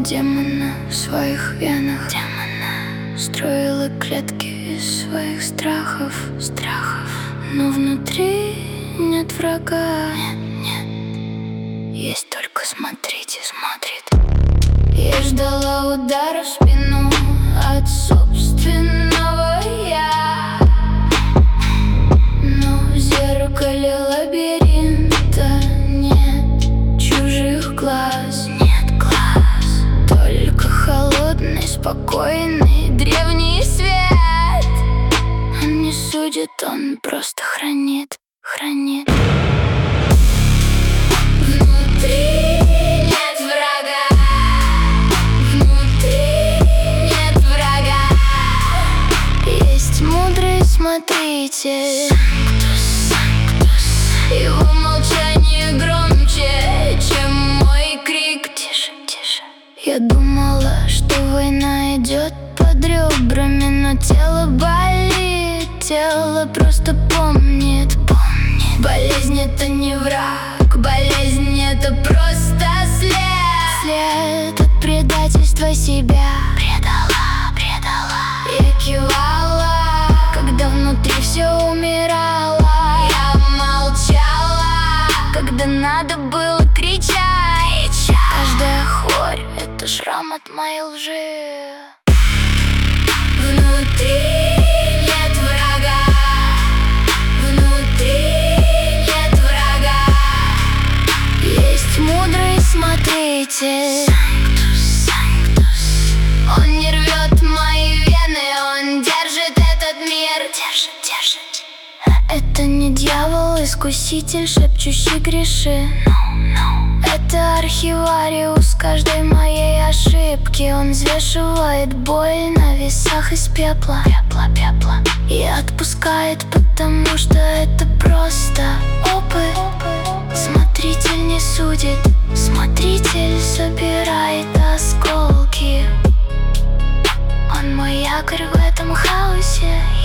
демона в своих венах, демона. Строила клетки из своих страхов, но внутри нет врага. Есть только смотрите, смотрит. Я ждала удара в спину от собственного я, но в зеркале лабиринта нет чужих глаз, только холодный, спокойный, древний свет. Он не судит, он просто хранит. Внутри нет врага, внутри нет врага. Есть мудрый смотритель, его молчание громче, чем мой крик. Тише. Я думала, что война идет под ребрами, но тело болит, тело просто помнит. Болезнь — это не враг, болезнь — это просто след от предательства себя. Предала. Я кивала, когда внутри все умирало. Я молчала, когда надо было кричать. Каждая хорь — это шрам от моей лжи. Внутри нет врага, внутри нет врага. Есть мудрый смотритель, он не рвет мои вены, он держит этот мир. Держит. Это не дьявол-искуситель, шепчущий греши. Это архивариус каждой моей ошибки. Он взвешивает боль на весах из пепла. И отпускает, потому что это просто опыт. Смотритель не судит, смотритель собирает осколки. Он мой якорь в этом хаосе.